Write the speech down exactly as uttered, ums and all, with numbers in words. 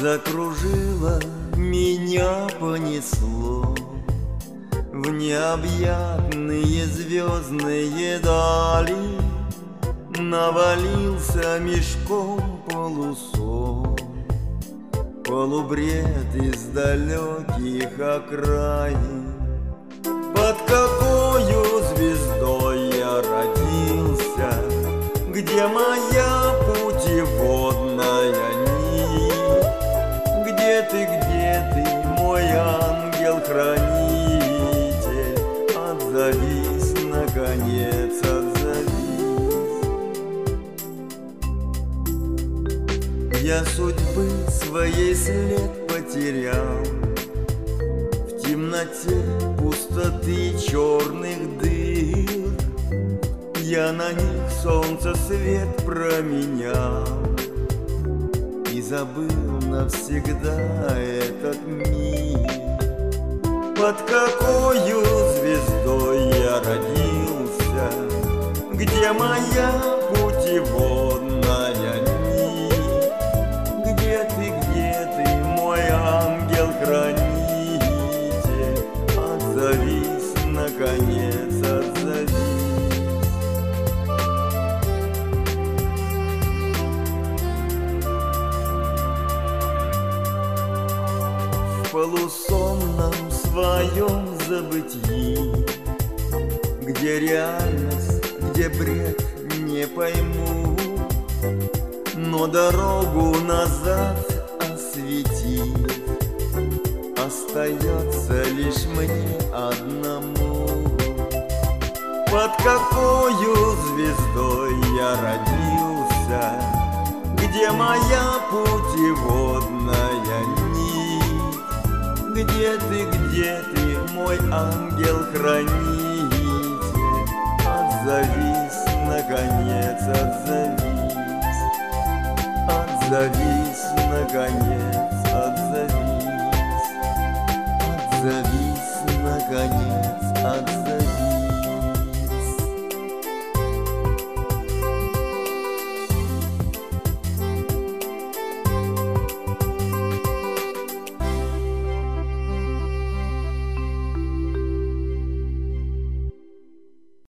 Закружило, меня понесло в необъятные звездные дали. Навалился мешком полусон, полубред из далеких окраин. Под какою звездой я родился, где моя путеводная нить? Где ты, где ты, мой ангел-хранитель? Отзовись, наконец, отзовись. Я судьбы своей след потерял в темноте пустоты черных дыр. Я на них солнце свет променял и забыл навсегда этот мир. Под какою звездой я родился, где моя путеводная нить? Где ты, где ты, мой ангел-хранитель? Отзовись, наконец, отзовись. В полусонном своем забытии, где реальность, где бред, не пойму, но дорогу назад осветить остается лишь мне одному. Под какою звездой я родился, где моя путеводная нить? Где ты, где ты, мой ангел-хранитель? Отзовись, наконец, отзовись. Отзовись, наконец, отзовись. Отзовись, наконец, отзовись.